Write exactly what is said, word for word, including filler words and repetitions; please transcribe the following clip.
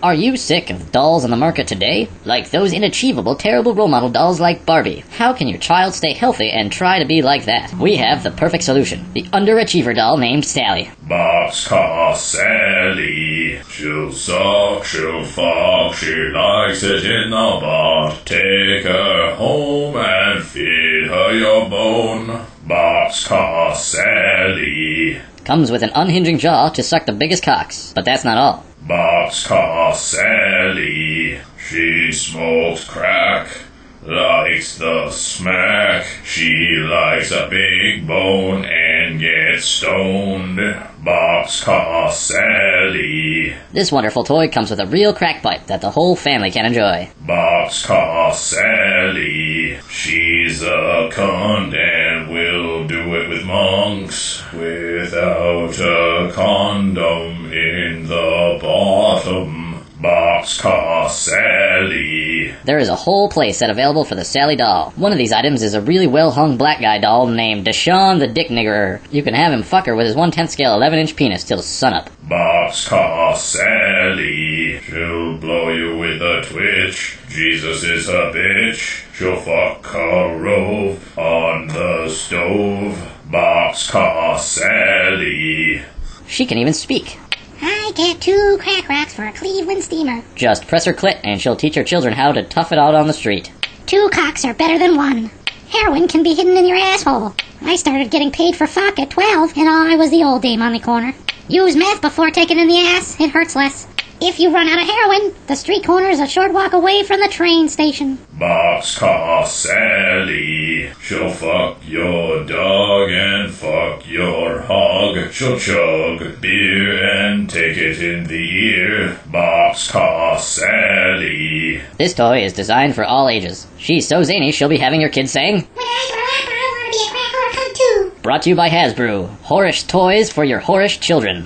Are you sick of dolls on the market today? Like those inachievable, terrible role model dolls like Barbie. How can your child stay healthy and try to be like that? We have the perfect solution. The underachiever doll named Sally. Boxcar Sally. She'll suck, she'll fuck, she likes it in the butt. Take her home and feed her your bone. Boxcar Sally. Comes with an unhinging jaw to suck the biggest cocks, but that's not all. Boxcar Sally. She smokes crack, likes the smack. She likes a big bone and gets stoned. Boxcar Sally. This wonderful toy comes with a real crack pipe that the whole family can enjoy. Boxcar Sally. She's a cunt and will do it with monks without a condom in the bottom. Boxcar Sally. There is a whole play set available for the Sally doll. One of these items is a really well-hung black guy doll named Deshaun the Dick Niggerer. You can have him fuck her with his one-tenth scale eleven inch penis till sunup. Boxcar Sally. She'll blow you with a twitch. Jesus is a bitch. She'll fuck a rove on the stove. Boxcar Sally. She can even speak. I get two crack rocks for a Cleveland steamer. Just press her clit and she'll teach her children how to tough it out on the street. Two cocks are better than one. Heroin can be hidden in your asshole. I started getting paid for fuck at twelve, and I was the old dame on the corner. Use meth before taking in the ass. It hurts less. If you run out of heroin, the street corner is a short walk away from the train station. Boxcar Sally. She'll fuck your dog and fuck your hog. She'll chug beer and take it in the ear. Boxcar Sally. This toy is designed for all ages. She's so zany she'll be having your kids saying, When I grow up, I want to be a crack whore cunt too. brought to you by Hasbro. Whorish toys for your whorish children.